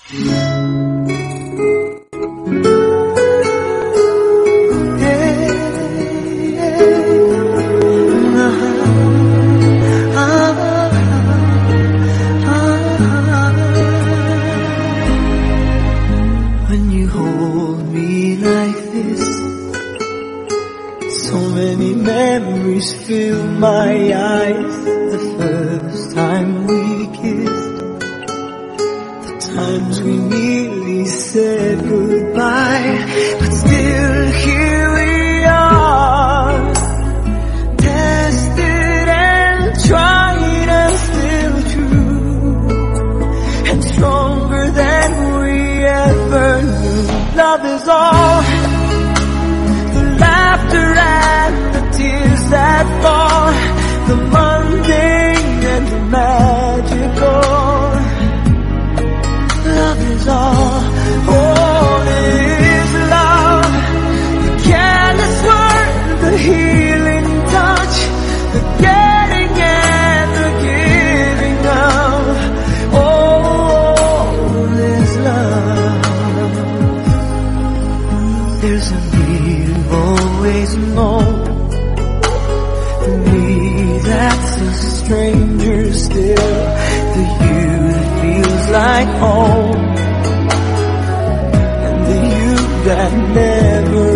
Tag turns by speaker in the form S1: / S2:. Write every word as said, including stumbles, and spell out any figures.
S1: When you hold me like this, so many memories fill my eyes. The first time we kissed, the times we nearly said goodbye, but still here we are, tested and tried and still true, and stronger than we ever knew. Love is all, the laughter and the tears that fall, the mundane and the magical. Love is all, all is love. The careless word, the healing touch, the getting and the giving of. All is love. There's a you've always known, for me that's a stranger still. The you that feels like home, and the you that never